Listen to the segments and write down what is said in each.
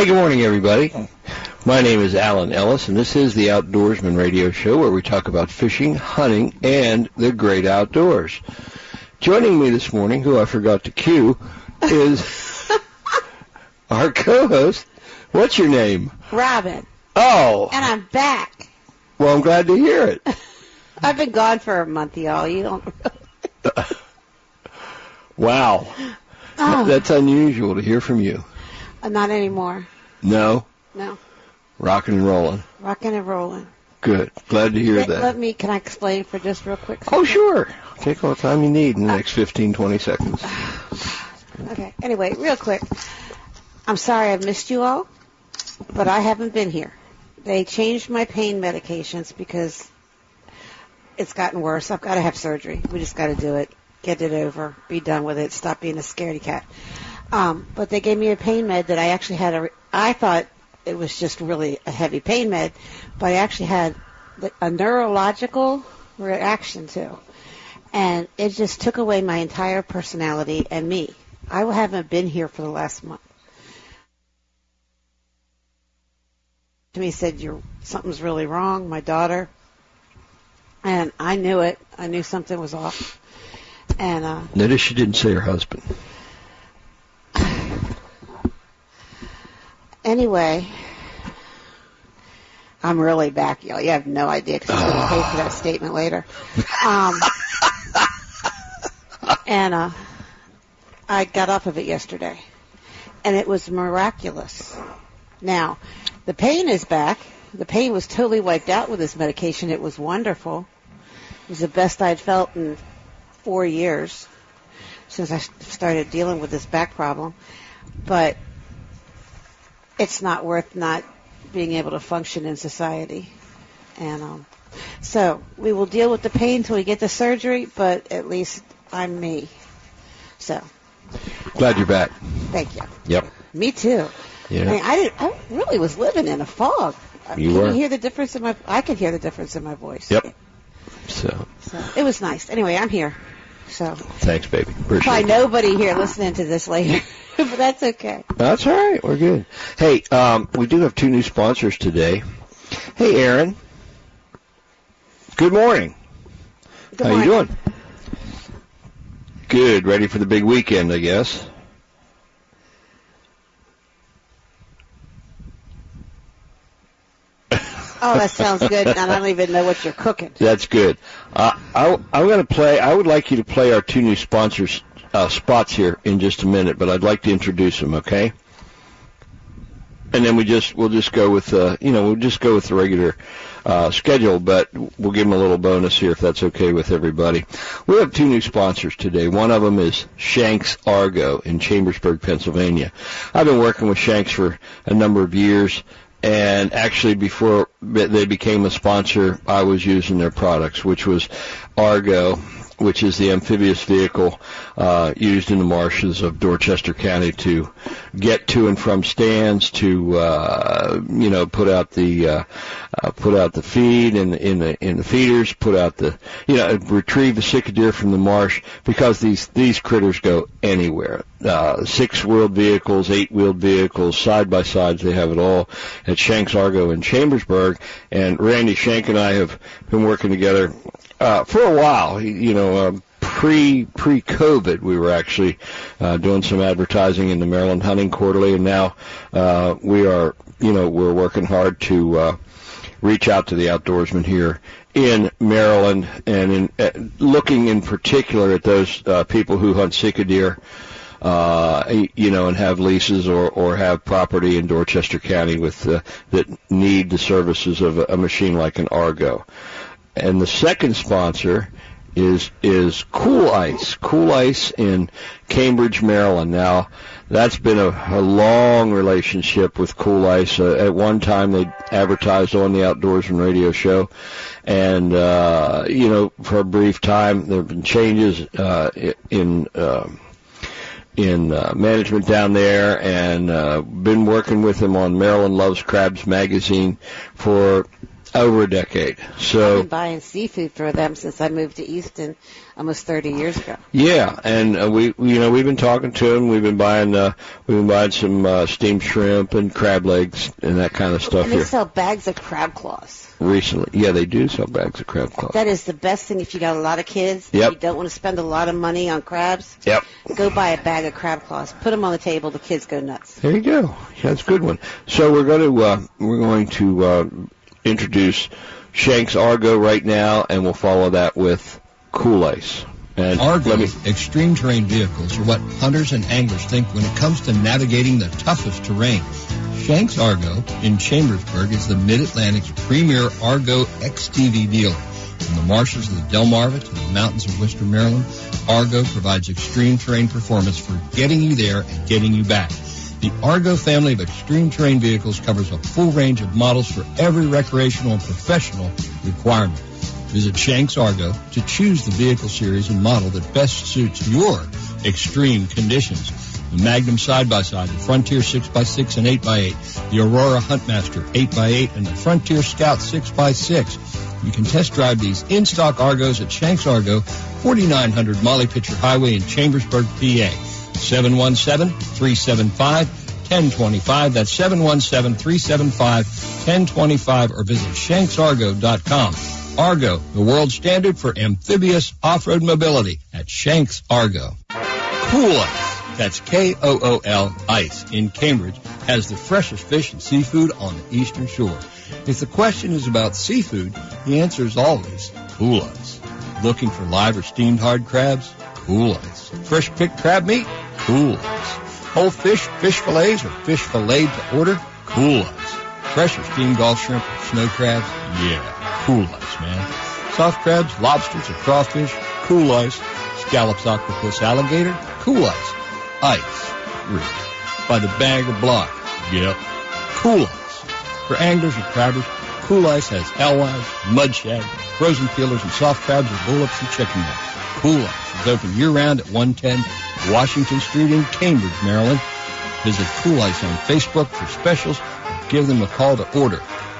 Hey, good morning, everybody. My name is Alan Ellis, and this is the Outdoorsman Radio Show, where we talk about fishing, hunting, and the great outdoors. Joining me this morning, who I forgot to cue, is our co-host. What's your name? Robin. Oh. And I'm back. Well, I'm glad to hear it. I've been gone for a month, y'all. You don't. Wow. Oh. That's unusual to hear from you. Not anymore. No? No. Rocking and rolling. Rocking and rolling. Good. Glad to hear that. Can I explain for just real quick? Oh, sure. Take all the time you need in the next 15, 20 seconds. Okay. Anyway, real quick. I'm sorry I've missed you all, but I haven't been here. They changed my pain medications because it's gotten worse. I've got to have surgery. We just got to do it. Get it over. Be done with it. Stop being a scaredy cat. But they gave me a pain med that I actually had I thought it was just really a heavy pain med, but I actually had a neurological reaction to. And it just took away my entire personality and me. I haven't been here for the last month. To me said, something's really wrong, my daughter. And I knew it. I knew something was off. And notice she didn't say her husband. Anyway, I'm really back, y'all. You have no idea because I'm going to pay for that statement later. And I got off of it yesterday, and it was miraculous. Now, the pain is back. The pain was totally wiped out with this medication. It was wonderful. It was the best I'd felt in 4 years since I started dealing with this back problem. But it's not worth not being able to function in society. And so we will deal with the pain until we get the surgery, but at least I'm me. So. Glad you're back. Thank you. Yep. Me too. Yeah. I mean, I really was living in a fog. You were. I could hear the difference in my voice. Yep. So it was nice. Anyway, I'm here. So. Thanks, baby. Appreciate it. Probably nobody here listening to this later. But that's okay. That's all right. We're good. Hey, we do have 2 new sponsors today. Hey, Aaron. Good morning. Good morning. How you doing? Good. Ready for the big weekend, I guess. Oh, that sounds good. And I don't even know what you're cooking. That's good. I'm going to play. I would like you to play our 2 new sponsors spots here in just a minute, but I'd like to introduce them, okay? And then we'll just go with the regular schedule, but we'll give them a little bonus here if that's okay with everybody. We have 2 new sponsors today. One of them is Shanks Argo in Chambersburg, Pennsylvania. I've been working with Shanks for a number of years, and actually before they became a sponsor, I was using their products, which was Argo, which is the amphibious vehicle used in the marshes of Dorchester County to get to and from stands, to put out the feed in the feeders, retrieve the sick deer from the marsh, because these critters go anywhere. 6-wheeled vehicles, 8-wheeled vehicles, side by sides, they have it all at Shanks Argo in Chambersburg. And Randy Shank and I have been working together for a while. Pre-COVID, we were actually doing some advertising in the Maryland Hunting Quarterly, and now we're working hard to reach out to the outdoorsmen here in Maryland, and looking in particular at those people who hunt sick deer, and have leases or have property in Dorchester County that need the services of a machine like an Argo. And the second sponsor is Cool Ice. Cool Ice in Cambridge, Maryland. Now, that's been a long relationship with Cool Ice. At one time, they advertised on the Outdoorsman Radio Show, and for a brief time, there have been changes in management down there, and been working with them on Maryland Loves Crabs magazine for Over a decade. So I've been buying seafood for them since I moved to Easton almost 30 years ago. Yeah, and we've been talking to them. We've been buying some steamed shrimp and crab legs and that kind of stuff And they here sell bags of crab claws. recently. Yeah, they do sell bags of crab claws. That is the best thing if you got a lot of kids. Yep. You don't want to spend a lot of money on crabs. Yep. Go buy a bag of crab claws. Put them on the table. The kids go nuts. There you go. Yeah, that's a good one. So we're going to introduce Shanks Argo right now, and we'll follow that with Cool Ice. And Argo extreme terrain vehicles are what hunters and anglers think when it comes to navigating the toughest terrain. Shanks Argo in Chambersburg is the Mid-Atlantic's premier Argo XTV dealer. From the marshes of the Delmarva to the mountains of Worcester, Maryland, Argo provides extreme terrain performance for getting you there and getting you back. The Argo family of extreme terrain vehicles covers a full range of models for every recreational and professional requirement. Visit Shanks Argo to choose the vehicle series and model that best suits your extreme conditions. The Magnum side-by-side, the Frontier 6x6 and 8x8, the Aurora Huntmaster 8x8, and the Frontier Scout 6x6. You can test drive these in-stock Argos at Shanks Argo, 4900 Molly Pitcher Highway in Chambersburg, PA. 717-375-1025. That's 717-375-1025, or visit shanksargo.com. Argo, the world standard for amphibious off-road mobility at Shanks Argo. Cool Ice, that's Kool Ice, in Cambridge, has the freshest fish and seafood on the eastern shore. If the question is about seafood, the answer is always Cool Ice. Looking for live or steamed hard crabs? Cool Ice. Fresh picked crab meat? Cool Ice. Whole fish, fish fillets, or fish filleted to order? Cool Ice. Fresh or steamed Gulf shrimp or snow crabs? Yeah, Cool Ice, man. Soft crabs, lobsters, or crawfish? Cool Ice. Scallops, octopus, alligator? Cool Ice. Ice. Really. By the bag or block? Yep. Cool Ice. For anglers or crabbers, Cool Ice has alewives, mud shad, frozen peelers, and soft crabs or bullets and chicken necks. Cool Ice is open year-round at 110 Washington Street in Cambridge, Maryland. Visit Cool Ice on Facebook for specials or give them a call to order.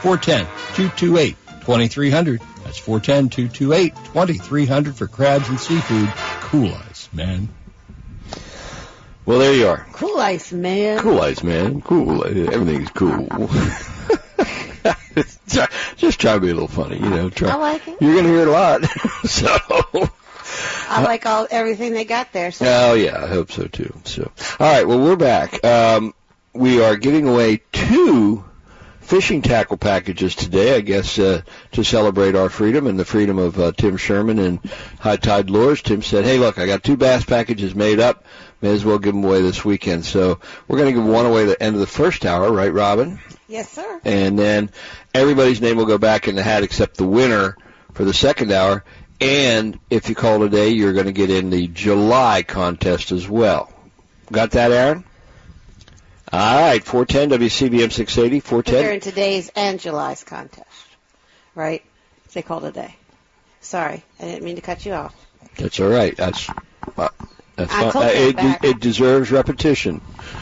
410-228-2300. That's 410-228-2300 for crabs and seafood. Cool Ice, man. Well, there you are. Cool Ice, man. Cool Ice, man. Cool. Everything's cool. Just try to be a little funny, Try. I like it. You're going to hear it a lot. So I like everything they got there. So. Oh, yeah, I hope so, too. So, all right, well, we're back. We are giving away 2 fishing tackle packages today, I guess, to celebrate our freedom and the freedom of Tim Sherman and High Tide Lures. Tim said, hey, look, I got 2 bass packages made up. May as well give them away this weekend. So we're going to give one away at the end of the first hour, right, Robin? Yes, sir. And then everybody's name will go back in the hat except the winner for the second hour. And if you call today, you're going to get in the July contest as well. Got that, Aaron? All right, 410 WCBM 680, 410. They're in today's and July's contest, right? They call today. Sorry, I didn't mean to cut you off. That's all right. That's fine. It deserves repetition.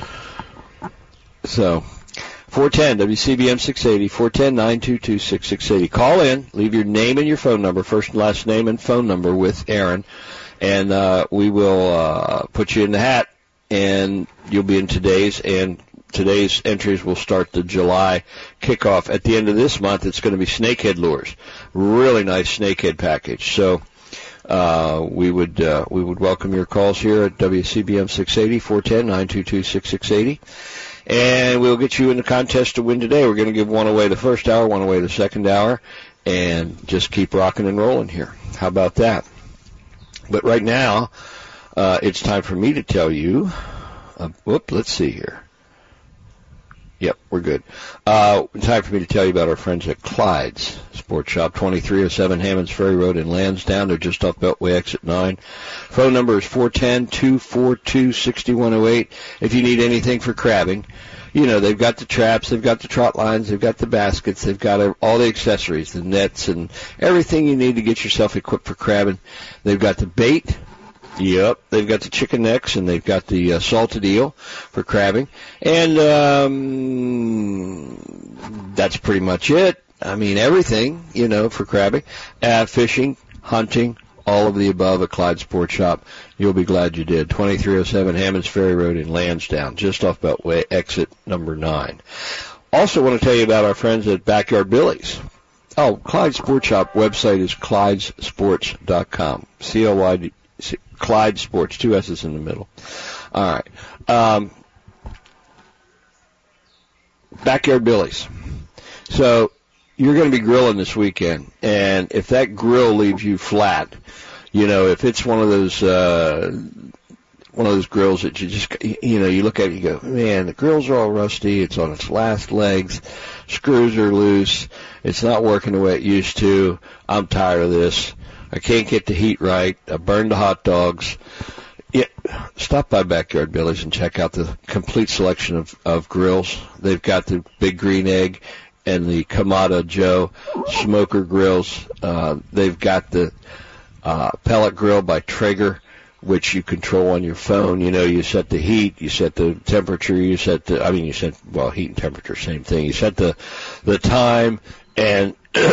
So, 410 WCBM 680, 410-922-6680. Call in, leave your name and your phone number, first and last name and phone number with Aaron, and we will put you in the hat, and you'll be in today's, and today's entries will start the July kickoff. At the end of this month, it's going to be snakehead lures. Really nice snakehead package. So we would welcome your calls here at WCBM 680, 410-922-6680. And we'll get you in the contest to win today. We're going to give one away the first hour, one away the second hour, and just keep rocking and rolling here. How about that? But right now, it's time for me to tell you, let's see here. Yep, we're good. Time for me to tell you about our friends at Clyde's Sports Shop, 2307 Hammonds Ferry Road in Lansdowne. They're just off Beltway Exit 9. Phone number is 410-242-6108. If you need anything for crabbing, they've got the traps, they've got the trot lines, they've got the baskets, they've got all the accessories, the nets, and everything you need to get yourself equipped for crabbing. They've got the bait. Yep, they've got the chicken necks, and they've got the salted eel for crabbing. And that's pretty much it. I mean, everything, for crabbing, fishing, hunting, all of the above at Clyde Sports Shop. You'll be glad you did. 2307 Hammonds Ferry Road in Lansdowne, just off Beltway, exit number 9. Also want to tell you about our friends at Backyard Billy's. Oh, Clyde Sports Shop website is ClydeSports.com. C-L-Y-D, Clyde Sports, 2 S's in the middle. All right. Backyard Billy's. So you're going to be grilling this weekend, and if that grill leaves you flat, if it's one of those grills that you just, you look at it and you go, man, the grills are all rusty, it's on its last legs, screws are loose, it's not working the way it used to, I'm tired of this, I can't get the heat right, I burned the hot dogs. Yeah, stop by Backyard Billy's and check out the complete selection of grills. They've got the Big Green Egg and the Kamada Joe smoker grills. They've got the pellet grill by Traeger, which you control on your phone. You set the heat, you set the temperature, heat and temperature, same thing. You set the time, and,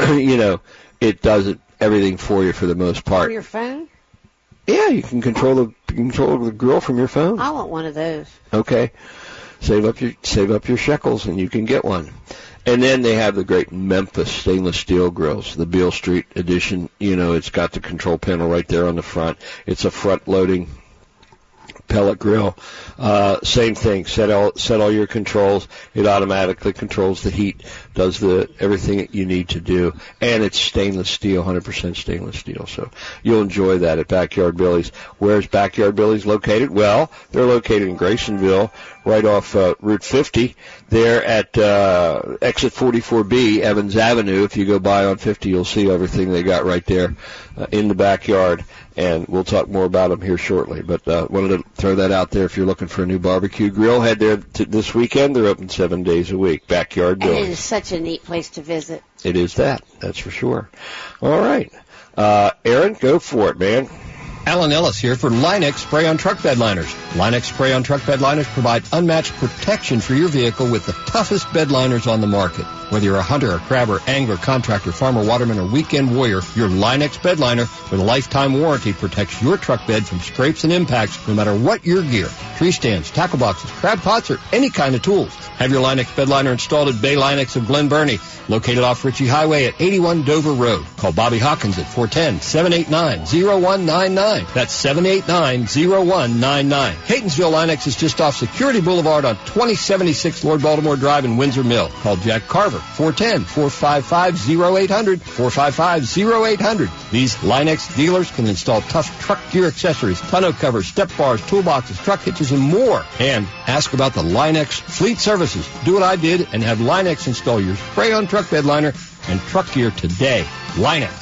it does everything for you for the most part. On your phone? Yeah, you can control the grill from your phone. I want one of those. Okay. Save up your shekels and you can get one. And then they have the great Memphis stainless steel grills, the Beale Street edition. It's got the control panel right there on the front. It's a front-loading pellet grill. Same thing. Set all your controls. It automatically controls the heat, does everything that you need to do, and it's stainless steel, 100% stainless steel. So you'll enjoy that at Backyard Billy's. Where's Backyard Billy's located? Well, they're located in Graysonville, right off Route 50. They're at exit 44B, Evans Avenue. If you go by on 50, you'll see everything they got right there in the backyard. And we'll talk more about them here shortly. But wanted to throw that out there. If you're looking for a new barbecue grill, head there this weekend. They're open 7 days a week. Backyard Billy's. And it is such a neat place to visit. It is that's for sure. All right. Aaron, go for it, man. Alan Ellis here for Line-X Spray-On Truck Bed Liners. Line-X Spray-On Truck Bed Liners provide unmatched protection for your vehicle with the toughest bed liners on the market. Whether you're a hunter, a crabber, angler, contractor, farmer, waterman, or weekend warrior, your Line-X bed liner with a lifetime warranty protects your truck bed from scrapes and impacts no matter what your gear. Tree stands, tackle boxes, crab pots, or any kind of tools. Have your Line-X bed liner installed at Bay Line-X of Glen Burnie, located off Ritchie Highway at 81 Dover Road. Call Bobby Hawkins at 410-789-0199. That's 789-0199. Catonsville Line-X is just off Security Boulevard on 2076 Lord Baltimore Drive in Windsor Mill. Call Jack Carver, 410-455-0800, 455-0800. These Line-X dealers can install tough truck gear accessories, tonneau covers, step bars, toolboxes, truck hitches, and more. And ask about the Line-X fleet services. Do what I did and have Line-X install your spray-on truck bed liner and truck gear today. Line-X.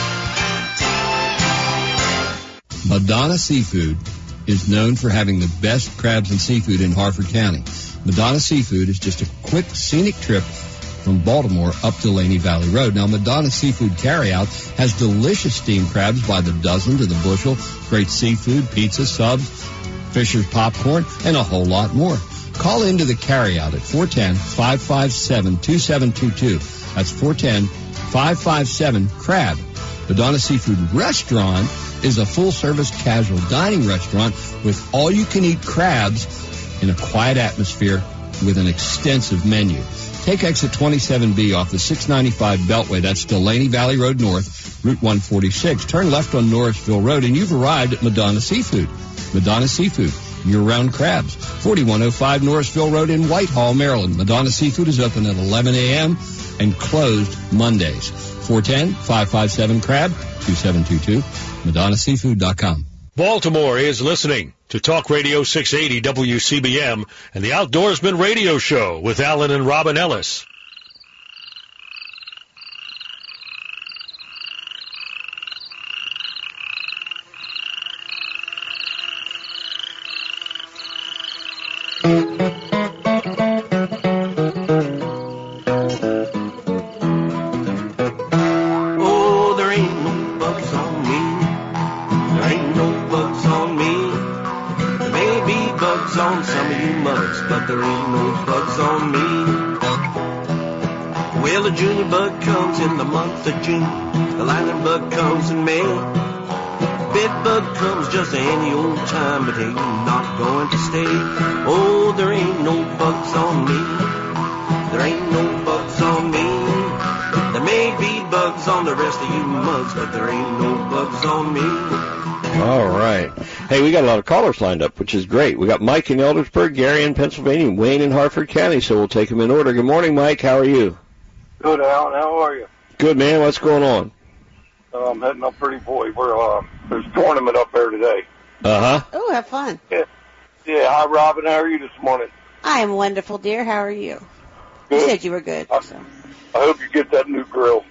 Madonna Seafood is known for having the best crabs and seafood in Harford County. Madonna Seafood is just a quick, scenic trip from Baltimore up to Laney Valley Road. Now, Madonna Seafood Carryout has delicious steamed crabs by the dozen to the bushel, great seafood, pizza, subs, Fisher's popcorn, and a whole lot more. Call into the carryout at 410-557-2722. That's 410-557-CRAB. Madonna Seafood Restaurant is a full-service casual dining restaurant with all-you-can-eat crabs in a quiet atmosphere with an extensive menu. Take exit 27B off the 695 Beltway. That's Delaney Valley Road North, Route 146. Turn left on Norrisville Road, and you've arrived at Madonna Seafood. Madonna Seafood, year-round crabs. 4105 Norrisville Road in Whitehall, Maryland. Madonna Seafood is open at 11 a.m. and closed Mondays. 410-557-CRAB, 2722, MadonnaSeafood.com. Baltimore is listening to Talk Radio 680 WCBM and the Outdoorsman Radio Show with Alan and Robin Ellis. Well, the junior bug comes in the month of June. The lightning bug comes in May. Bed bug comes just any old time, but ain't not going to stay. Oh, there ain't no bugs on me. There ain't no bugs on me. There may be bugs on the rest of you mugs, but there ain't no bugs on me. All right. Hey, we got a lot of callers lined up, which is great. We got Mike in Eldersburg, Gary in Pennsylvania, and Wayne in Harford County, so we'll take them in order. Good morning, Mike. How are you? Good, Alan. How are you? Good, man. What's going on? I'm heading up Pretty Boy. There's a tournament up there today. Uh-huh. Oh, have fun. Yeah. Hi, Robin. How are you this morning? I am wonderful, dear. How are you? Good. You said you were good. So. I hope you get that new grill.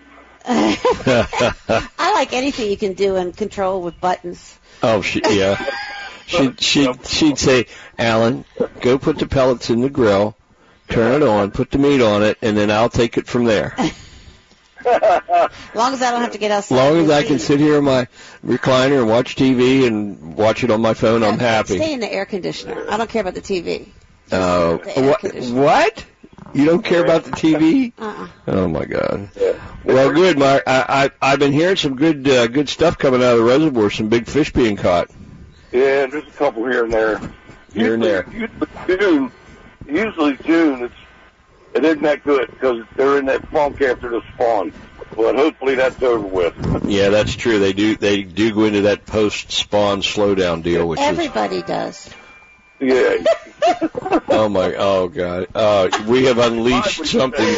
I like anything you can do and control with buttons. Oh, yeah. She'd say, Alan, go put the pellets in the grill, turn it on, put the meat on it, and then I'll take it from there. As long as I don't have to get outside. As long as I can sit here in my recliner and watch TV and watch it on my phone, I'm happy. Stay in the air conditioner. I don't care about the TV. What? You don't care about the TV? Oh, my God. Well, good, Mark. I've been hearing some good stuff coming out of the reservoir, some big fish being caught. Yeah, there's a couple here and there. Here and there. Usually June, it isn't that good because they're in that funk after the spawn. But hopefully that's over with. Yeah, that's true. They do go into that post-spawn slowdown deal, which everybody does. Yeah. Oh God. We have unleashed something.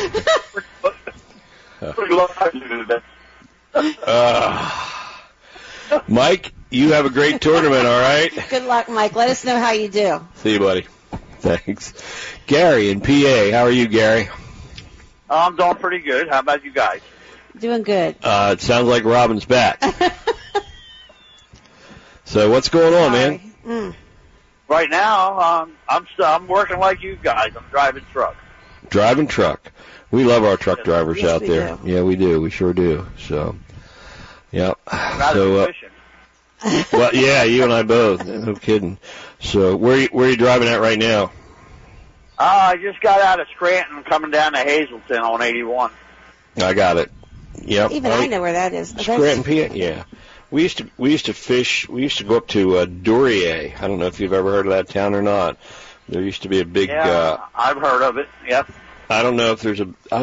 Mike, you have a great tournament, all right? Good luck, Mike. Let us know how you do. See you, buddy. Thanks. Gary in PA. How are you, Gary? I'm doing pretty good. How about you guys? Doing good. It sounds like Robin's back. So what's going on, man? Right now, I'm working like you guys. I'm driving truck. Driving truck. We love our truck drivers yes, out there. Do. Yeah, we do. We sure do. So, yeah. Rather fishing. Well, yeah, you and I both. No kidding. So, where are you driving at right now? I just got out of Scranton, coming down to Hazleton on 81. I got it. Yep. Even I know where that is. Scranton, PA. Yeah. We used to fish. We used to go up to Duryea. I don't know if you've ever heard of that town or not. There used to be a big. Yeah, I've heard of it. Yep. I don't know if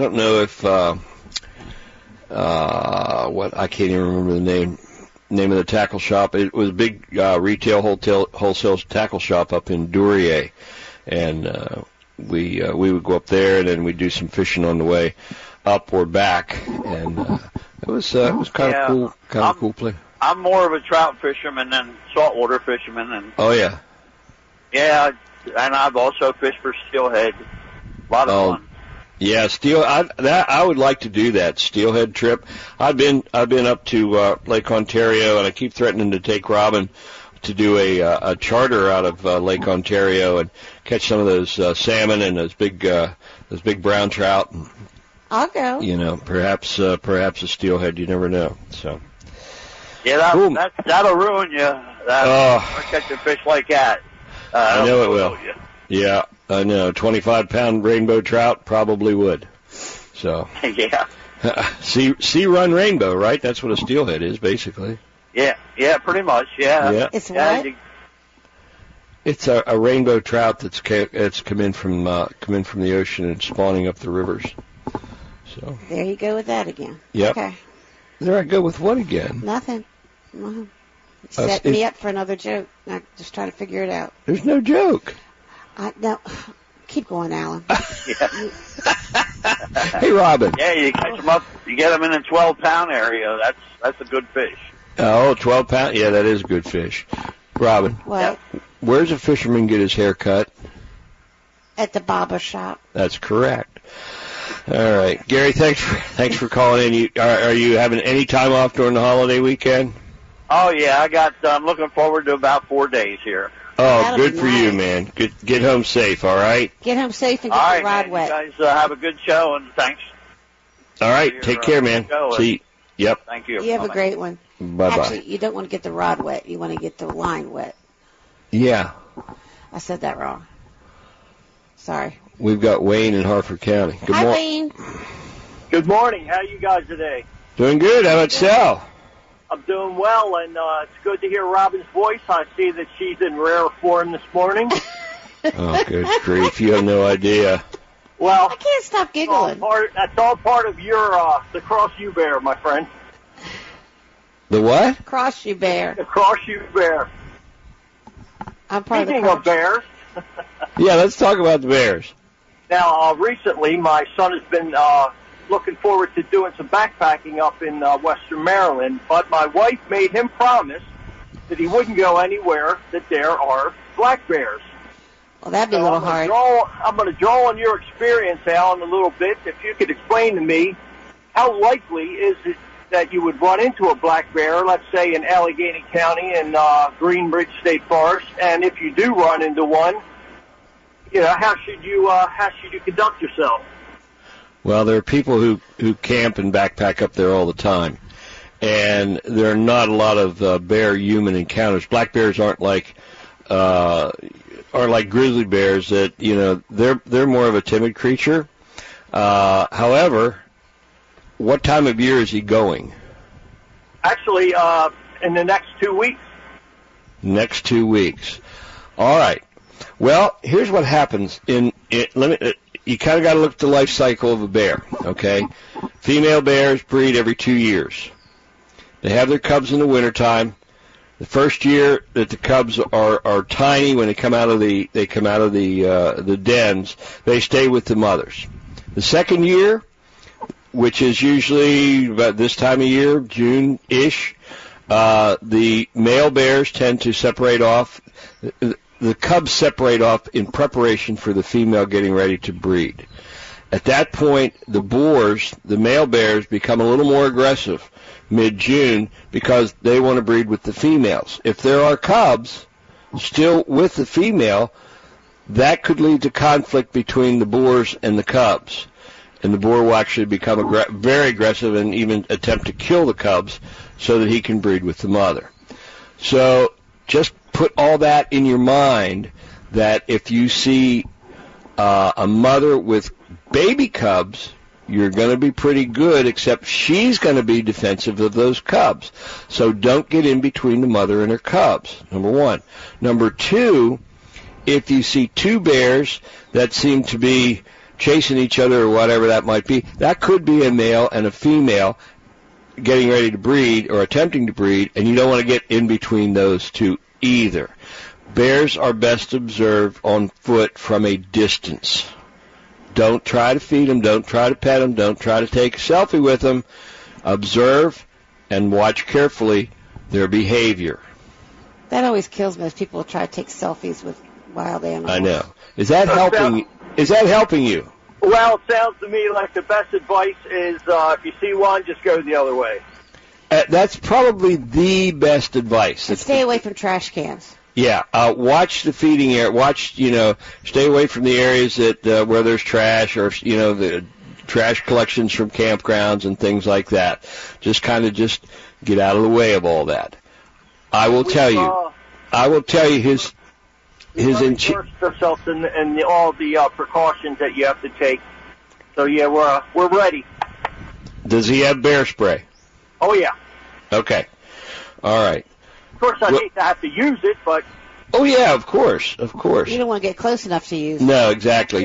what I can't even remember the name of the tackle shop. It was a big retail wholesale tackle shop up in Duryea, and we would go up there and then we'd do some fishing on the way up or back, and it was kind of cool place. I'm more of a trout fisherman than saltwater fisherman, and oh yeah, and I've also fished for steelhead. A lot of fun. Yeah, I would like to do that steelhead trip. I've been up to Lake Ontario, and I keep threatening to take Robin to do a charter out of Lake Ontario and catch some of those salmon and those big brown trout. I'll go. You know, perhaps a steelhead. You never know. So. Yeah, cool. That'll ruin you. Catching fish like that. I know it will. Yeah, I know. 25-pound rainbow trout probably would. So. Yeah. Sea run rainbow, right? That's what a steelhead is, basically. Yeah, pretty much. Yeah. It's what? It's a rainbow trout that's come in from the ocean and spawning up the rivers. So. There you go with that again. Yep. Okay. There I go with what again? Nothing. Set me up for another joke. I'm just trying to figure it out. There's no joke. No. Keep going, Alan. Hey, Robin. Yeah, you catch them up. You get them in a 12-pound area. That's a good fish. Oh, 12 pound. Yeah, that is a good fish. Robin. What? Where's a fisherman get his hair cut? At the barber shop. That's correct. All right, Gary. Thanks for calling in. Are you having any time off during the holiday weekend? Oh yeah, I'm looking forward to about 4 days here. Oh, that'll good be for nice. you, man. Get home safe. All right. Get home safe and get the rod wet. You guys have a good show and thanks. All right, take care, man. See. Yep. Thank you. You have a great one. Bye-bye. Actually, you don't want to get the rod wet. You want to get the line wet. Yeah. I said that wrong. Sorry. We've got Wayne in Harford County. Good Hi, morning. Wayne. Good morning. How are you guys today? Doing good. How about Sal? I'm doing well, and it's good to hear Robin's voice. I see that she's in rare form this morning. Oh, good grief. You have no idea. Well, I can't stop giggling. That's all part of your the cross you bear, my friend. The what? Cross you bear. The cross you bear. I'm part Speaking of of bears. Yeah, let's talk about the Bears. Now, recently, my son has been looking forward to doing some backpacking up in Western Maryland, but my wife made him promise that he wouldn't go anywhere that there are black bears. Well, that'd be a little hard. I'm going to draw on your experience, Alan, a little bit. If you could explain to me, how likely is it that you would run into a black bear, let's say in Allegheny County in Greenbridge State Forest, and if you do run into one, how should you conduct yourself? Well, there are people who camp and backpack up there all the time, and there are not a lot of bear-human encounters. Black bears aren't like grizzly bears. That they're more of a timid creature. However, what time of year is he going? Actually, in the next 2 weeks. Next 2 weeks. All right. Well, here's what happens. You kind of got to look at the life cycle of a bear, okay? Female bears breed every 2 years. They have their cubs in the wintertime. The first year that the cubs are tiny, when they come out of the dens, they stay with the mothers. The second year, which is usually about this time of year, June-ish, the male bears tend to separate off. The cubs separate off in preparation for the female getting ready to breed. At that point, the boars, the male bears, become a little more aggressive mid-June because they want to breed with the females. If there are cubs still with the female, that could lead to conflict between the boars and the cubs. And the boar will actually become very aggressive and even attempt to kill the cubs so that he can breed with the mother. So just put all that in your mind, that if you see a mother with baby cubs, you're going to be pretty good, except she's going to be defensive of those cubs. So don't get in between the mother and her cubs, number one. Number two, if you see two bears that seem to be chasing each other or whatever that might be, that could be a male and a female getting ready to breed or attempting to breed, and you don't want to get in between those two either. Bears are best observed on foot from a distance. Don't try to feed them. Don't try to pet them. Don't try to take a selfie with them. Observe and watch carefully their behavior. That always kills me if people try to take selfies with wild animals. I know. Is that helping? Is that helping you? Well, it sounds to me like the best advice is if you see one, just go the other way. That's probably the best advice. And stay away from trash cans. Yeah, watch the feeding area. Watch, stay away from the areas that where there's trash, or the trash collections from campgrounds and things like that. Just get out of the way of all that. I will tell you his immersed ourselves in all the precautions that you have to take. So yeah, we're ready. Does he have bear spray? Oh yeah. Okay. All right. Of course, I hate to have to use it, but... Oh, yeah, of course. You don't want to get close enough to use it. No, exactly.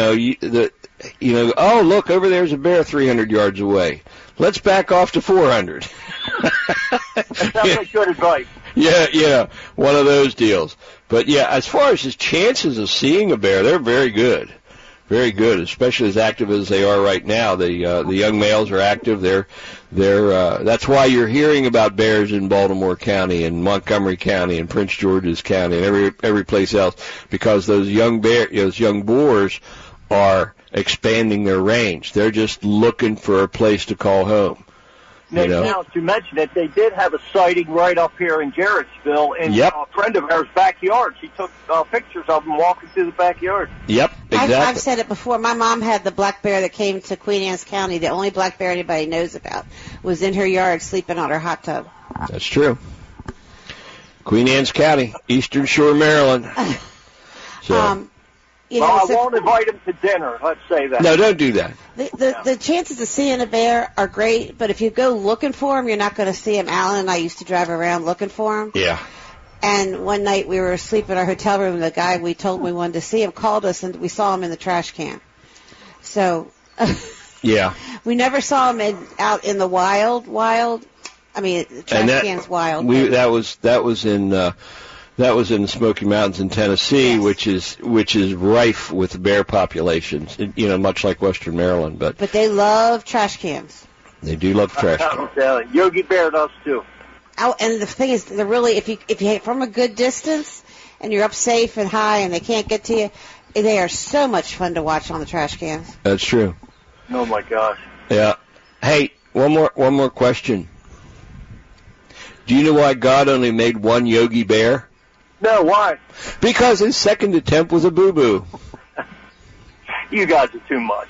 Yeah. Oh, look, over there's a bear 300 yards away. Let's back off to 400. That sounds like good advice. Yeah, one of those deals. But, yeah, as far as his chances of seeing a bear, they're very good. Very good, especially as active as they are right now. The young males are active. That's why you're hearing about bears in Baltimore County and Montgomery County and Prince George's County and every place else, because those young boars are expanding their range. They're just looking for a place to call home. Now, to mention it, they did have a sighting right up here in Jarrettsville in a friend of ours' backyard. She took pictures of them walking through the backyard. Yep, exactly. I've said it before. My mom had the black bear that came to Queen Anne's County. The only black bear anybody knows about was in her yard sleeping on her hot tub. That's true. Queen Anne's County, Eastern Shore, Maryland. So. You Well, know, I won't invite him to dinner. Let's say that. No, don't do that. The chances of seeing a bear are great, but if you go looking for him, you're not going to see him. Alan and I used to drive around looking for him. Yeah. And one night we were asleep in our hotel room, and the guy we told we wanted to see him called us, and we saw him in the trash can. So Yeah. we never saw him out in the wild. I mean, the trash can's wild. That was in the Smoky Mountains in Tennessee, Yes. which is rife with bear populations. You know, much like Western Maryland, but they love trash cans. they do love trash cans. I'm telling you, Yogi Bear does too. And the thing is, they're really, if you from a good distance and you're up safe and high and they can't get to you, they are so much fun to watch on the trash cans. That's true. Oh my gosh. Yeah. Hey, one more question. Do you know why God only made one Yogi Bear? No, why? Because his second attempt was a boo-boo. You guys are too much.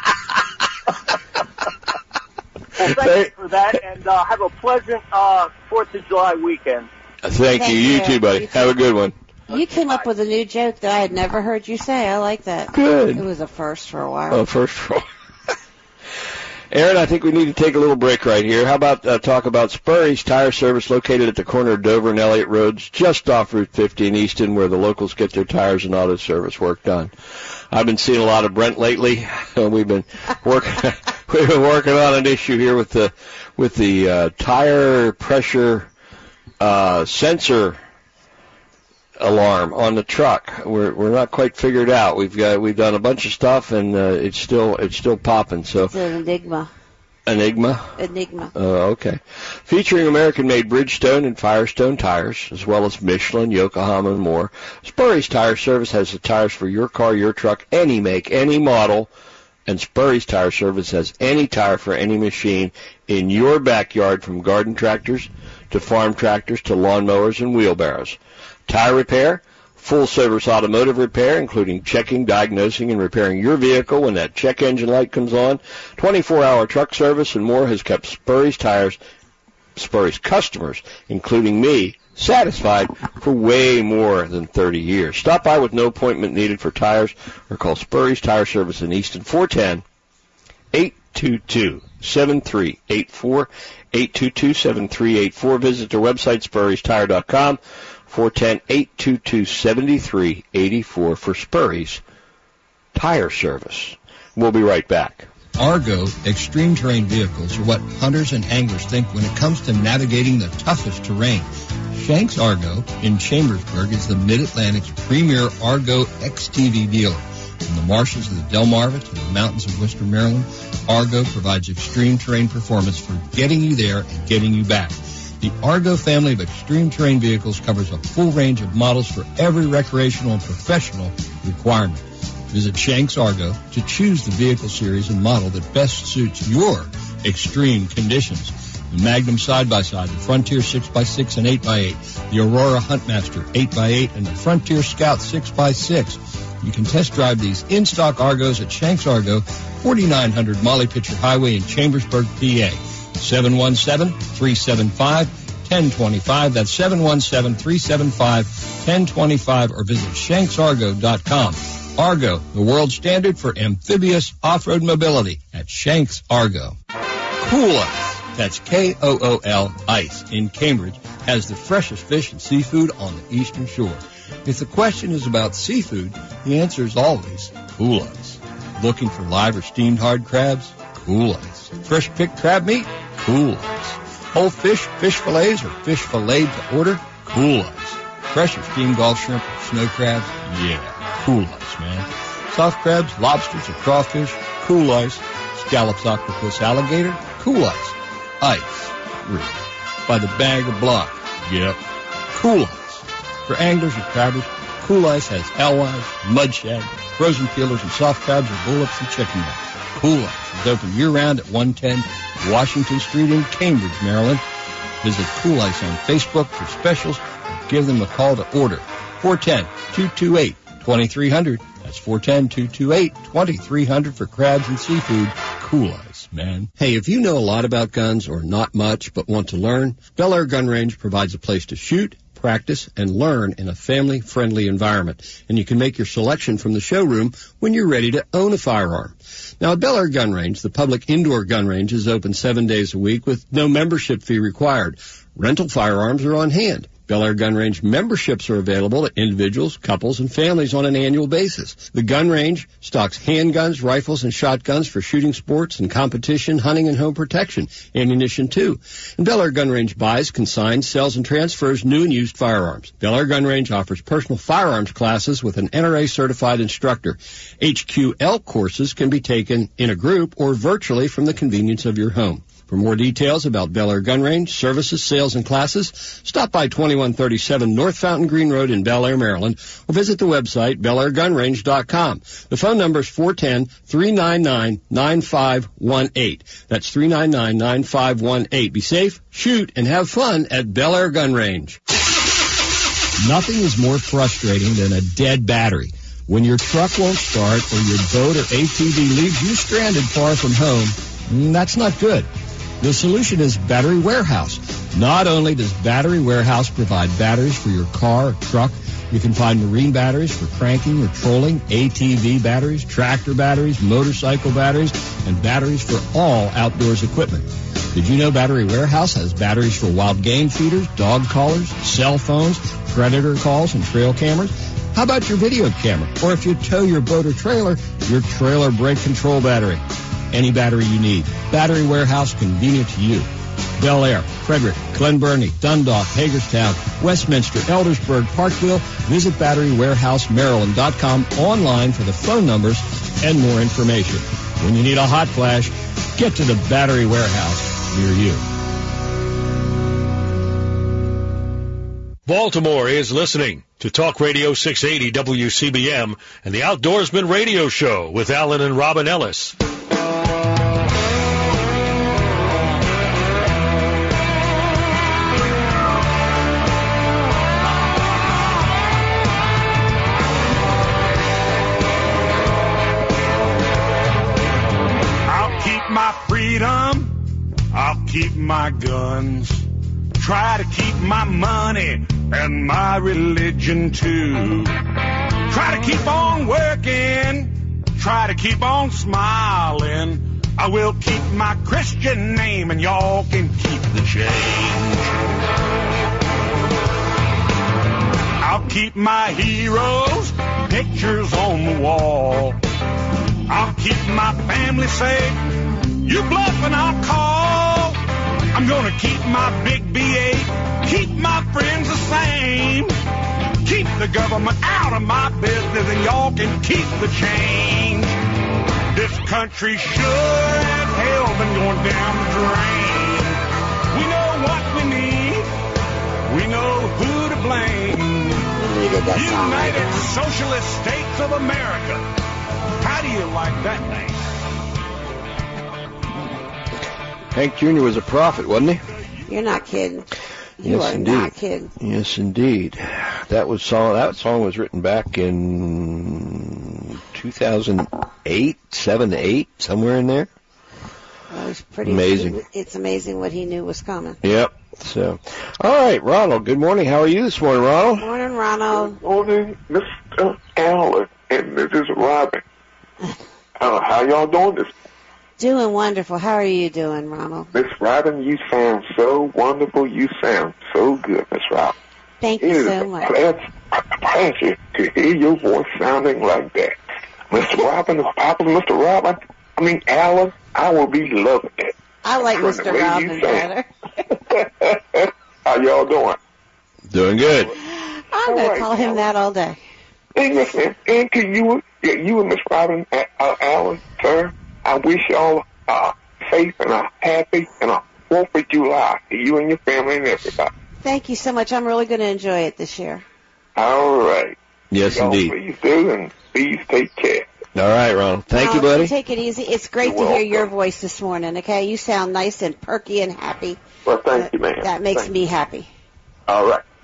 Well, thank you for that, and have a pleasant 4th of July weekend. Thank you. You too, buddy. Have a good one. You came up with a new joke that I had never heard you say. I like that. Good. It was a first for a while. Oh, first for a while. Aaron, I think we need to take a little break right here. How about talk about Spurry's Tire Service, located at the corner of Dover and Elliott Roads, just off Route 50 in Easton, where the locals get their tires and auto service work done. I've been seeing a lot of Brent lately. We've been working on an issue here with the tire pressure sensor alarm on the truck. We're not quite figured out. We've done a bunch of stuff, and it's still popping. So it's an enigma. Enigma. Oh, okay. Featuring American-made Bridgestone and Firestone tires, as well as Michelin, Yokohama, and more, Spurry's Tire Service has the tires for your car, your truck, any make, any model, and Spurry's Tire Service has any tire for any machine in your backyard, from garden tractors to farm tractors to lawnmowers and wheelbarrows. Tire repair, full-service automotive repair, including checking, diagnosing, and repairing your vehicle when that check engine light comes on. 24-hour truck service and more has kept Spurry's customers, including me, satisfied for way more than 30 years. Stop by with no appointment needed for tires, or call Spurry's Tire Service in Easton, 410-822-7384, 822-7384. Visit their website, spurrystire.com. 410-822-7384 for Spurry's Tire Service. We'll be right back. Argo extreme terrain vehicles are what hunters and anglers think when it comes to navigating the toughest terrain. Shanks Argo in Chambersburg is the Mid-Atlantic's premier Argo XTV dealer. From the marshes of the Delmarva to the mountains of Western Maryland, Argo provides extreme terrain performance for getting you there and getting you back. The Argo family of extreme terrain vehicles covers a full range of models for every recreational and professional requirement. Visit Shanks Argo to choose the vehicle series and model that best suits your extreme conditions. The Magnum side-by-side, the Frontier 6x6 and 8x8, the Aurora Huntmaster 8x8, and the Frontier Scout 6x6. You can test drive these in-stock Argos at Shanks Argo, 4900 Molly Pitcher Highway in Chambersburg, PA. 717-375-1025. That's 717-375-1025, or visit shanksargo.com. Argo, the world standard for amphibious off-road mobility at Shanks Argo. Cool Ice, that's Kool Ice, in Cambridge, has the freshest fish and seafood on the Eastern Shore. If the question is about seafood, the answer is always Cool Ice. Looking for live or steamed hard crabs? Cool Ice. Fresh picked crab meat? Cool Ice. Whole fish, fish fillets, or fish filleted to order? Cool Ice. Fresh or steamed Gulf shrimp or snow crabs? Yeah, Cool Ice, man. Soft crabs, lobsters, or crawfish? Cool Ice. Scallops, octopus, alligator? Cool Ice. Ice. Really. By the bag or block? Yep. Cool Ice. For anglers or crabbers, Cool Ice has alewives, mudshad, frozen peelers, and soft crabs or bullets and chicken necks. Cool Ice is open year-round at 110 Washington Street in Cambridge, Maryland. Visit Cool Ice on Facebook for specials or give them a call to order. 410-228-2300. That's 410-228-2300 for crabs and seafood. Cool Ice, man. Hey, if you know a lot about guns or not much but want to learn, Bel Air Gun Range provides a place to shoot, practice, and learn in a family-friendly environment. And you can make your selection from the showroom when you're ready to own a firearm. Now, at Bel Air Gun Range, the public indoor gun range is open 7 days a week with no membership fee required. Rental firearms are on hand. Bel Air Gun Range memberships are available to individuals, couples, and families on an annual basis. The gun range stocks handguns, rifles, and shotguns for shooting sports and competition, hunting, and home protection. Ammunition, too. And Bel Air Gun Range buys, consigns, sells, and transfers new and used firearms. Bel Air Gun Range offers personal firearms classes with an NRA-certified instructor. HQL courses can be taken in a group or virtually from the convenience of your home. For more details about Bel Air Gun Range, services, sales, and classes, stop by 2137 North Fountain Green Road in Bel Air, Maryland, or visit the website, BelAirGunRange.com. The phone number is 410-399-9518. That's 399-9518. Be safe, shoot, and have fun at Bel Air Gun Range. Nothing is more frustrating than a dead battery. When your truck won't start or your boat or ATV leaves you stranded far from home, that's not good. The solution is Battery Warehouse. Not only does Battery Warehouse provide batteries for your car or truck, you can find marine batteries for cranking or trolling, ATV batteries, tractor batteries, motorcycle batteries, and batteries for all outdoors equipment. Did you know Battery Warehouse has batteries for wild game feeders, dog collars, cell phones, predator calls, and trail cameras? How about your video camera? Or if you tow your boat or trailer, your trailer brake control battery. Any battery you need. Battery Warehouse, convenient to you. Bel Air, Frederick, Glen Burnie, Dundalk, Hagerstown, Westminster, Eldersburg, Parkville. Visit BatteryWarehouseMaryland.com online for the phone numbers and more information. When you need a hot flash, get to the Battery Warehouse near you. Baltimore is listening to Talk Radio 680 WCBM and the Outdoorsman Radio Show with Alan and Robin Ellis. I'll keep my guns, try to keep my money and my religion too. Try to keep on working, try to keep on smiling. I will keep my Christian name and y'all can keep the change. I'll keep my heroes' pictures on the wall. I'll keep my family safe. You bluff and I'll call. I'm gonna keep my big B8, keep my friends the same. Keep the government out of my business and y'all can keep the change. This country sure as hell been going down the drain. We know what we need. We know who to blame. United Socialist States of America. How do you like that name? Hank Jr. was a prophet, wasn't he? You're not kidding. You Yes, are indeed. not kidding. Yes, indeed. That song was written back in 2008, 7 to 8, somewhere in there. Well, it's pretty amazing. It's amazing what he knew was coming. Yep. So, all right, Ronald. Good morning. How are you this morning, Ronald? Morning, Ronald. Good morning, Mr. Allen and Mrs. Robin. How y'all doing this? Doing wonderful. How are you doing, Ronald? Miss Robin, you sound so wonderful. You sound so good, Miss Robin. Thank you so much. It's a pleasure to hear your voice sounding like that. Mr. Robin, Mr. Robin, Alan, I will be loving it. I like Mr. Robin better. How y'all doing? Doing good. I'm going to call him that all day. And listen, and to you and Miss Robin, Alan, sir, I wish y'all a safe and a happy and a 4th of July to you and your family and everybody. Thank you so much. I'm really going to enjoy it this year. All right. Yes, y'all indeed. Please do, and please take care. All right, Ronald. Thank you, buddy. Take it easy. It's great to hear your voice this morning, okay? You sound nice and perky and happy. Well, thank you, ma'am. That makes me happy. All right.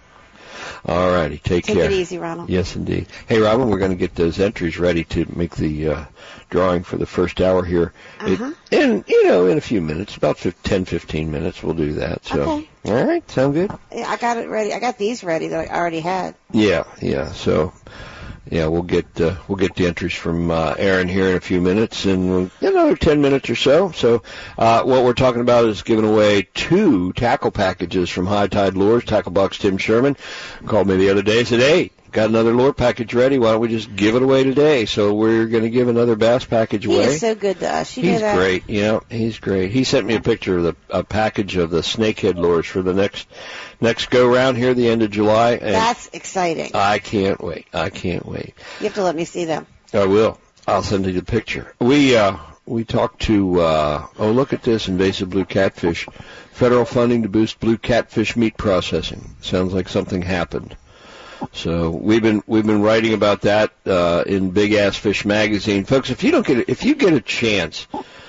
All righty. Take care. Take it easy, Ronald. Yes, indeed. Hey, Robin, we're going to get those entries ready to make the drawing for the first hour here. In a few minutes, about 10-15 minutes, we'll do that. So, okay. All right, sound good? Yeah, I got it ready. I got these ready that I already had. Yeah. So, we'll get the entries from Aaron here in a few minutes, and another 10 minutes or so. So, what we're talking about is giving away 2 tackle packages from High Tide Lures. Tackle Box Tim Sherman called me the other day and said, "Hey, got another lure package ready. Why don't we just give it away today?" So we're going to give another bass package away. He is so good to us. He's great. He's great. He sent me a picture of a package of the snakehead lures for the next go round here at the end of July. And that's exciting. I can't wait. You have to let me see them. I will. I'll send you the picture. We talked to look at this, invasive blue catfish, federal funding to boost blue catfish meat processing. Sounds like something happened. So we've been writing about that in Big Ass Fish magazine, folks. If you get a chance,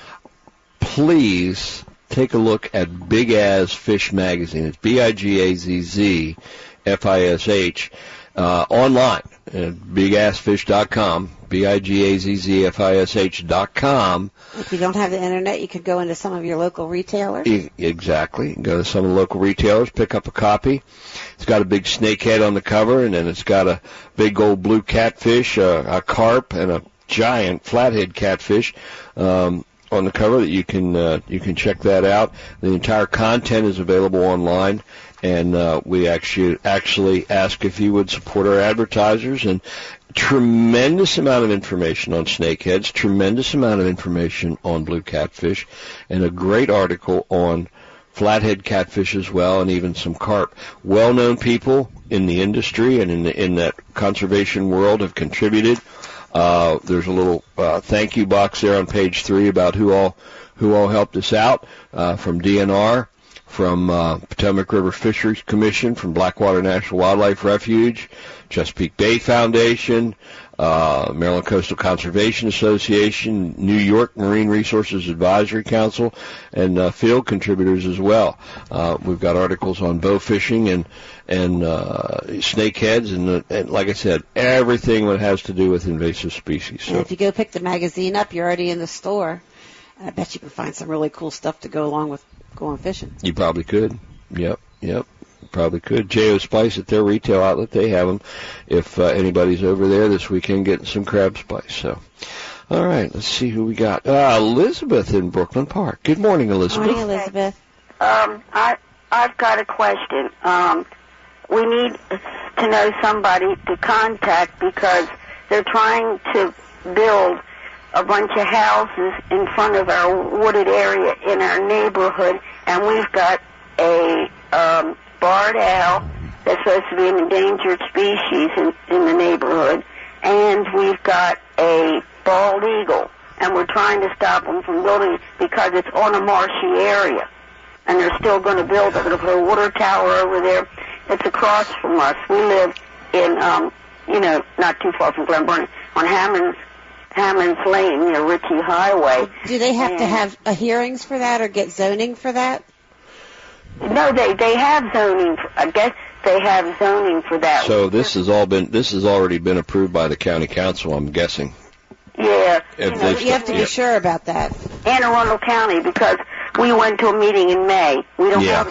please take a look at Big Ass Fish magazine. It's BIGAZZ FISH online at bigassfish.com. BIGAZZFISH.com. If you don't have the internet, you could go into some of your local retailers. Exactly. You can go to some of the local retailers, pick up a copy. It's got a big snakehead on the cover, and then it's got a big old blue catfish, a carp, and a giant flathead catfish on the cover. That you can check that out. The entire content is available online. And we actually ask if you would support our advertisers, and tremendous amount of information on snakeheads, tremendous amount of information on blue catfish, and a great article on flathead catfish as well, and even some carp. Well-known people in the industry and in that conservation world have contributed. There's a little thank you box there on page 3 about who all helped us out, from DNR, from Potomac River Fisheries Commission, from Blackwater National Wildlife Refuge, Chesapeake Bay Foundation, Maryland Coastal Conservation Association, New York Marine Resources Advisory Council, and field contributors as well. We've got articles on bow fishing and snakeheads, and like I said, everything that has to do with invasive species. So. And if you go pick the magazine up, you're already in the store. And I bet you can find some really cool stuff to go along with going fishing. You probably could. Yep. Probably could. J.O. Spice at their retail outlet, they have them. If anybody's over there this weekend getting some crab spice. So, all right, let's see who we got. Elizabeth in Brooklyn Park. Good morning, Elizabeth. Good morning, Elizabeth. I've got a question. We need to know somebody to contact because they're trying to build a bunch of houses in front of our wooded area in our neighborhood, and we've got a barred owl that's supposed to be an endangered species in the neighborhood, and we've got a bald eagle, and we're trying to stop them from building because it's on a marshy area, and they're still going to build a little water tower over there. It's across from us. We live in, not too far from Glen Burnie, on Hammond's Lane, near Ritchie Highway. Do they have to have hearings for that or get zoning for that? No, they have zoning. I guess they have zoning for that. So this has already been approved by the county council, I'm guessing. Yeah. You have to be sure about that. Anne Arundel County, because we went to a meeting in May. We don't have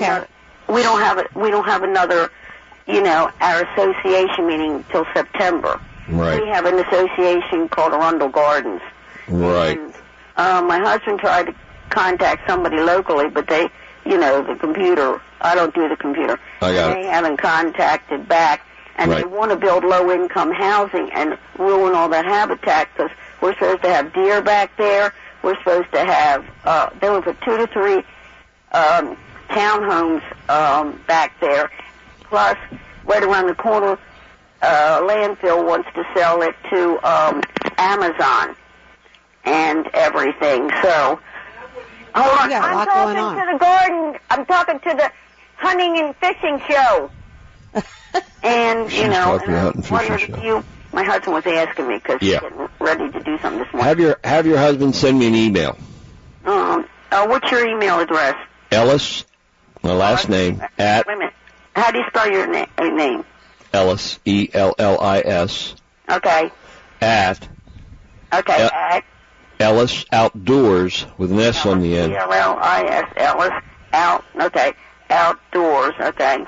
another, our association meeting till September. Right. We have an association called Arundel Gardens. Right. And, my husband tried to contact somebody locally, but they, the computer, I don't do the computer. They haven't contacted back, and they want to build low-income housing and ruin all that habitat because we're supposed to have deer back there. We're supposed to have, they were for 2 to 3 townhomes back there. Plus, right around the corner, landfill wants to sell it to Amazon and everything. So, hold on. I'm talking to the garden. I'm talking to the hunting and fishing show. And, my husband was asking me because he's getting ready to do something this morning. Have your husband send me an email. What's your email address? Ellis, my last name, at... Wait a minute. How do you spell your name? Ellis, E-L-L-I-S. Okay. At Ellis Outdoors with an S on the end. E-L-L-I-S, Ellis, outdoors, okay.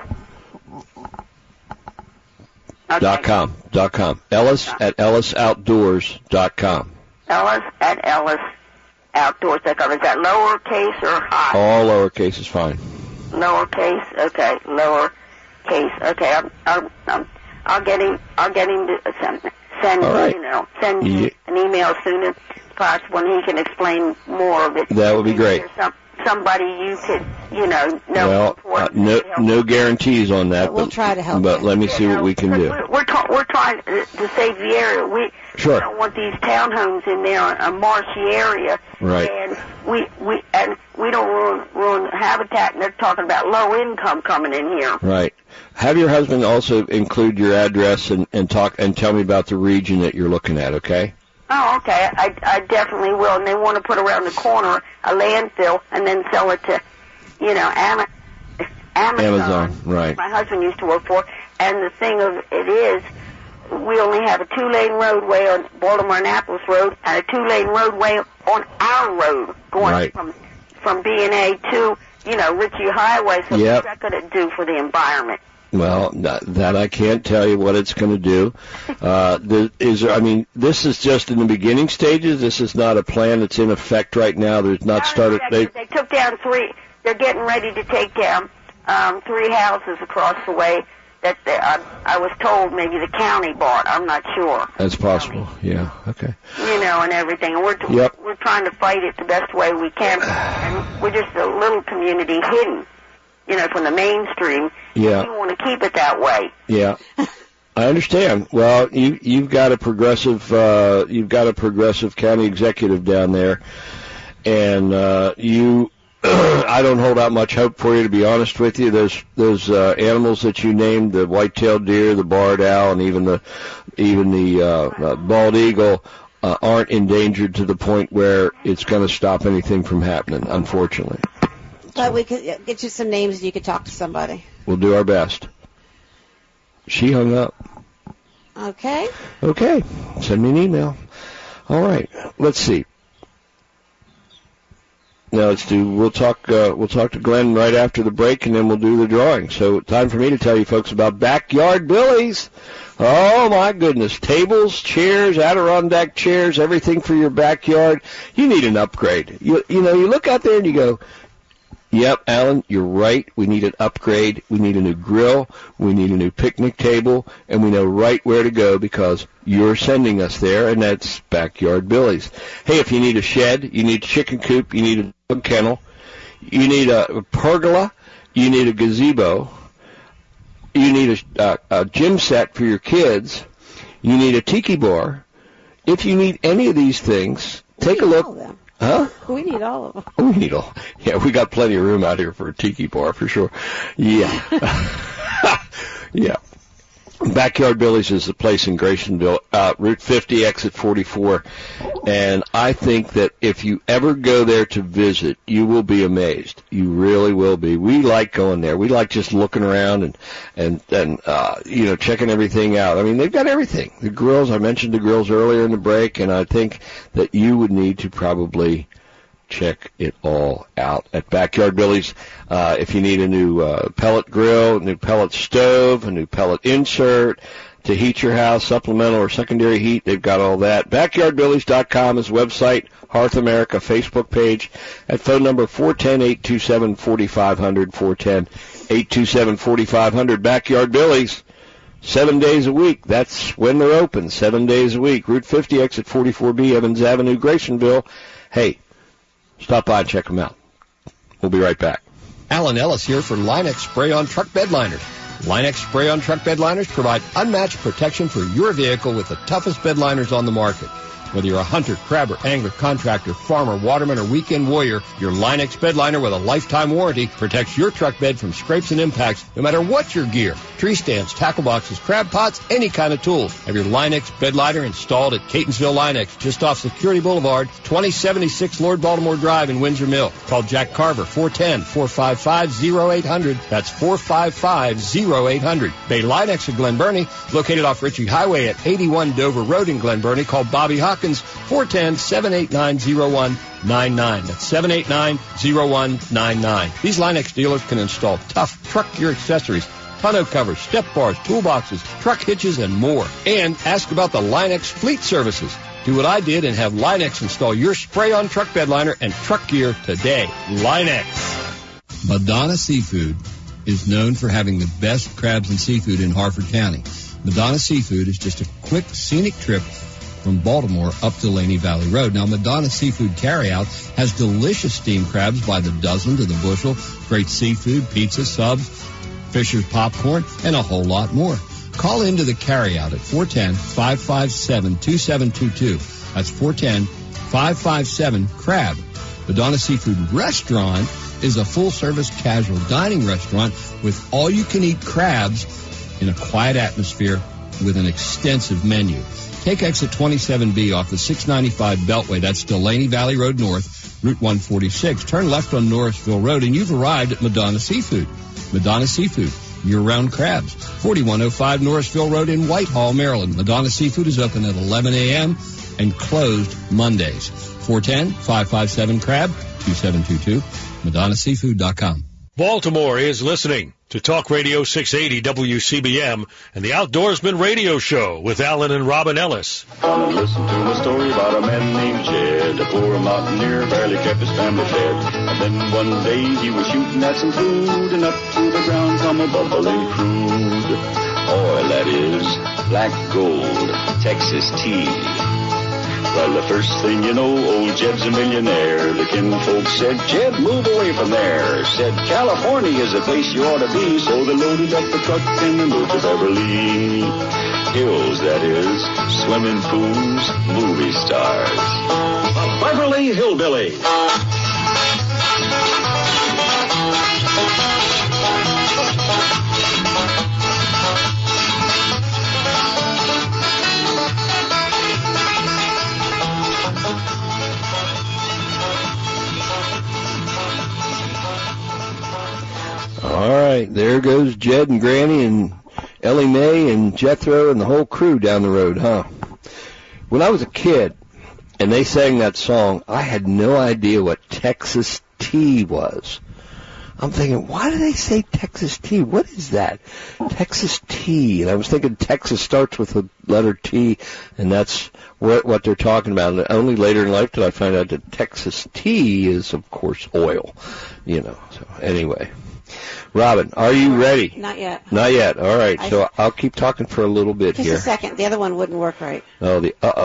.com. Ellis at EllisOutdoors.com. Ellis at EllisOutdoors.com. Is that lowercase or high? All lowercase is fine. Lowercase, okay. Lowercase, okay. I'll get him to send me an email as soon as possible, and he can explain more of it. That would be great. Somebody you could, know. Well, no guarantees on that. But we'll try to help. But let me see what we can do. We're trying to save the area. We don't want these townhomes in there, a marshy area. Right. And we don't ruin habitat. And they're talking about low income coming in here. Right. Have your husband also include your address and tell me about the region that you're looking at. Okay. Oh, okay. I definitely will. And they want to put around the corner a landfill and then sell it to, Amazon. Right. My husband used to work for. And the thing of it is, we only have a 2-lane roadway on Baltimore-Annapolis Road and a 2-lane roadway on our road going from B&A to, Ritchie Highway. So what's that going to do for the environment? Well, that I can't tell you what it's going to do. This is just in the beginning stages. This is not a plan that's in effect right now. There's not started. They took down 3. They're getting ready to take down 3 houses across the way that I was told maybe the county bought. I'm not sure. That's possible. Yeah. Okay. And everything. And we're trying to fight it the best way we can. And we're just a little community hidden. From the mainstream. Yeah. We want to keep it that way. Yeah. I understand. Well, you've got a progressive county executive down there, and I don't hold out much hope for you, to be honest with you. Those animals that you named, the white-tailed deer, the barred owl, and even the bald eagle, aren't endangered to the point where it's going to stop anything from happening, unfortunately. But we could get you some names and you could talk to somebody. We'll do our best. She hung up. Okay. Okay. Send me an email. All right. Let's see. Now we'll talk to Glenn right after the break, and then we'll do the drawing. So time for me to tell you folks about Backyard Billy's. Oh my goodness. Tables, chairs, Adirondack chairs, everything for your backyard. You need an upgrade. You look out there and you go, yep, Alan, you're right. We need an upgrade. We need a new grill. We need a new picnic table. And we know right where to go because you're sending us there, and that's Backyard Billy's. Hey, if you need a shed, you need a chicken coop, you need a dog kennel, you need a pergola, you need a gazebo, you need a gym set for your kids, you need a tiki bar. If you need any of these things, take a look. Huh? We need all of them. We need all. Yeah, we got plenty of room out here for a tiki bar for sure. Yeah. Yeah. Backyard Billy's is the place in Graysonville, Route 50, exit 44. And I think that if you ever go there to visit, you will be amazed. You really will be. We like going there. We like just looking around and checking everything out. I mean, they've got everything. The grills, I mentioned the grills earlier in the break, and I think that you would need to probably check it all out at Backyard Billy's. If you need a new pellet grill, a new pellet stove, a new pellet insert to heat your house, supplemental or secondary heat, they've got all that. BackyardBillys.com is the website, Hearth America Facebook page, at phone number 410-827-4500, 410-827-4500. Backyard Billy's, 7 days a week. That's when they're open, 7 days a week. Route 50, exit 44B, Evans Avenue, Graysonville. Hey, stop by and check them out. We'll be right back. Alan Ellis here for Line-X Spray-On Truck Bed Liners. Line-X Spray-On Truck Bed Liners provide unmatched protection for your vehicle with the toughest bed liners on the market. Whether you're a hunter, crabber, angler, contractor, farmer, waterman, or weekend warrior, your Line-X bed liner with a lifetime warranty protects your truck bed from scrapes and impacts no matter what your gear. Tree stands, tackle boxes, crab pots, any kind of tools. Have your Line-X bed liner installed at Catonsville Line-X, just off Security Boulevard, 2076 Lord Baltimore Drive in Windsor Mill. Call Jack Carver, 410-455-0800. That's 455-0800. Bay Line-X of Glen Burnie, located off Ritchie Highway at 81 Dover Road in Glen Burnie. Call Bobby Hawkins, 410-789-0199. That's 789-0199. These Line-X dealers can install tough truck gear accessories, tonneau covers, step bars, toolboxes, truck hitches, and more. And ask about the Line-X fleet services. Do what I did and have Line-X install your spray-on truck bed liner and truck gear today. Line-X. Madonna Seafood is known for having the best crabs and seafood in Harford County. Madonna Seafood is just a quick, scenic trip from Baltimore up to Laney Valley Road. Now, Madonna Seafood Carryout has delicious steamed crabs by the dozen to the bushel, great seafood, pizza, subs, Fisher's popcorn, and a whole lot more. Call into the carryout at 410-557-2722. That's 410-557-CRAB. Madonna Seafood Restaurant is a full-service casual dining restaurant with all-you-can-eat crabs in a quiet atmosphere with an extensive menu. Take exit 27B off the 695 Beltway. That's Delaney Valley Road North, Route 146. Turn left on Norrisville Road, and you've arrived at Madonna Seafood. Madonna Seafood, year-round crabs. 4105 Norrisville Road in Whitehall, Maryland. Madonna Seafood is open at 11 a.m. and closed Mondays. 410-557-CRAB, 2722, MadonnaSeafood.com. Baltimore is listening to Talk Radio 680 WCBM and the Outdoorsman Radio Show with Alan and Robin Ellis. Come and listen to a story about a man named Jed. A poor mountaineer barely kept his family fed. And then one day he was shooting at some food, and up to the ground come a bubbling crude oil, that is, black gold, Texas tea. Well, the first thing you know, old Jed's a millionaire. The kinfolk said, Jed, move away from there. Said, California is the place you ought to be. So they loaded up the truck and they moved to Beverly Hills, that is, swimming pools, movie stars. A Beverly Hillbilly. All right, there goes Jed and Granny and Ellie Mae and Jethro and the whole crew down the road, huh? When I was a kid and they sang that song, I had no idea what Texas tea was. I'm thinking, why do they say Texas tea? What is that? Texas tea. And I was thinking Texas starts with the letter T, and that's what they're talking about. And only later in life did I find out that Texas tea is, of course, oil. You know, so anyway. Robin, are you ready? Not yet. Not yet. All right. So I'll keep talking for a little bit Just here. a second. The other one wouldn't work right. Oh,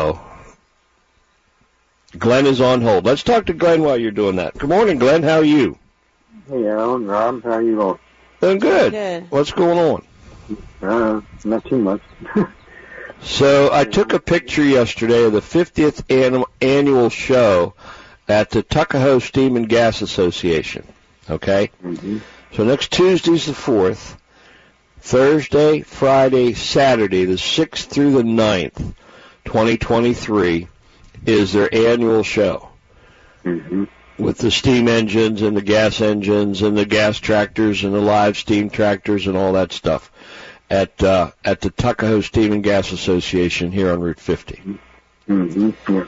Glenn is on hold. Let's talk to Glenn while you're doing that. Good morning, Glenn. How are you? Hey, Alan, Rob. How are you going? Doing good. Good. What's going on? Not too much. So I took a picture yesterday of the 50th annual show at the Tuckahoe Steam and Gas Association. Okay? Mm-hmm. So next Tuesday's the 4th. Thursday, Friday, Saturday, the 6th through the 9th, 2023, is their annual show. Mm-hmm. With the steam engines and the gas engines and the gas tractors and the live steam tractors and all that stuff at the Tuckahoe Steam and Gas Association here on Route 50. Mm-hmm. Yeah.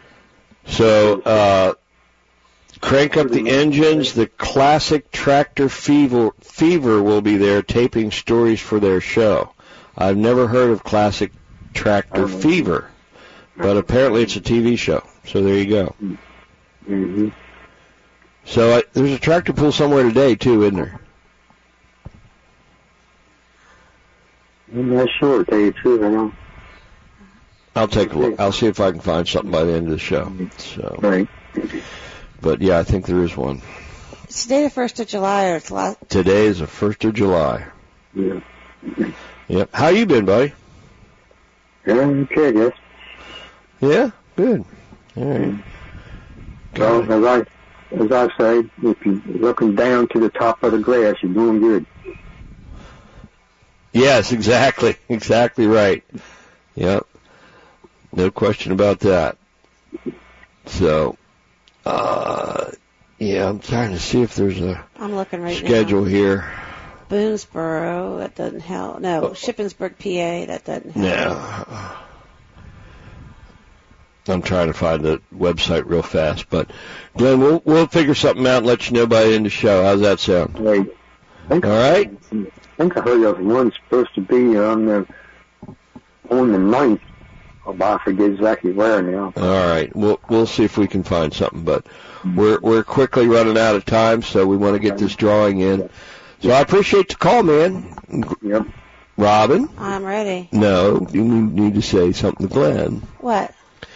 So crank up the engines. The Classic Tractor Fever will be there taping stories for their show. I've never heard of Classic Tractor Fever, but apparently it's a TV show. So there you go. Mm-hmm. So there's a tractor pull somewhere today, too, isn't there? I'm not sure, to tell you the truth. I don't. I'll take a look. I'll see if I can find something by the end of the show. So. Right. But, yeah, I think there is one. It's today the 1st of July, or it's last. Today is the 1st of July. Yeah. Yep. How you been, buddy? Yeah, okay, I guess. Yeah? Good. All right. Well, as I say, if you're looking down to the top of the grass, you're doing good. Yes, exactly. Exactly right. Yep. No question about that. So, yeah, I'm trying to see if there's a I'm looking right schedule now. here. Boonesboro, that doesn't help. No, Shippensburg, PA, that doesn't help. No. I'm trying to find the website real fast, but Glenn, we'll figure something out and let you know by the end of the show. How's that sound? Hey, all right. I think I heard of one supposed to be on the 9th. Oh, I forget exactly where now. All right, we'll see if we can find something, but we're quickly running out of time, so we want to get this drawing in. So I appreciate the call, man. Yep. Robin? I'm ready. No, you need to say something to Glenn. What?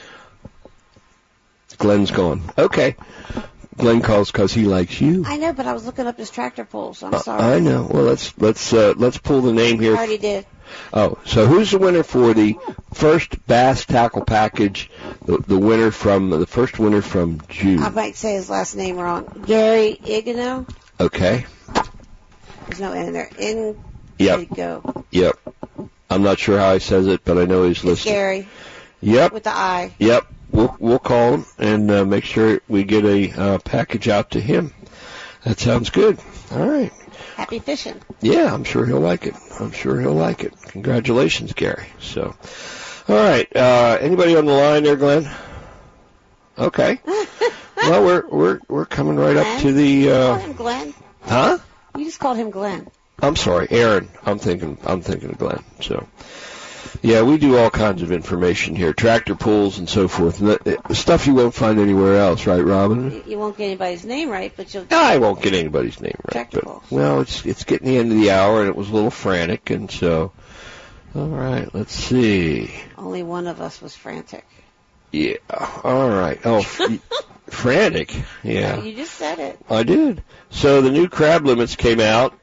Glenn's gone. Okay. Glenn calls because he likes you. I know, but I was looking up his tractor pull, so I'm sorry. I know. Well, let's pull the name here. I already did. Oh, so who's the winner for the first bass tackle package? The winner from the first winner from June. I might say his last name wrong. Gary Igano. Okay. There's no N in there. Yep. Yep. I'm not sure how he says it, but I know he's listening. Gary. Yep. With the I. Yep. We'll call him and make sure we get a package out to him. That sounds good. All right. Happy fishing. Yeah, I'm sure he'll like it. Congratulations, Gary. So, all right. Anybody on the line there, Glenn? Okay. Well, we're coming right up to the. You called him Glenn. Huh? You just called him Glenn. I'm sorry, Aaron. I'm thinking of Glenn. So, yeah, we do all kinds of information here, tractor pulls and so forth, and the stuff you won't find anywhere else, right, Robin? You won't get anybody's name right, but you'll. I won't get anybody's name right. Tractor pulls. Well, it's getting the end of the hour, and it was a little frantic, and so, all right, let's see. Only one of us was frantic. Yeah. All right. Oh, frantic. Yeah. You just said it. I did. So the new crab limits came out.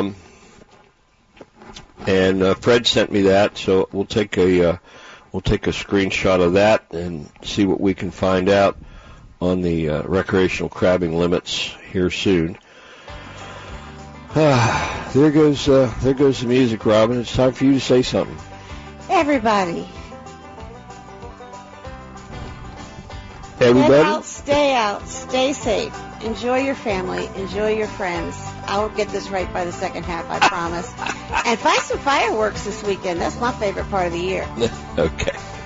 And Fred sent me that, so we'll take a screenshot of that and see what we can find out on the recreational crabbing limits here soon. There goes the music, Robin. It's time for you to say something. Everybody. Everybody? Get out, stay out, stay safe. Enjoy your family. Enjoy your friends. I will get this right by the second half, I promise. And find some fireworks this weekend. That's my favorite part of the year. Okay.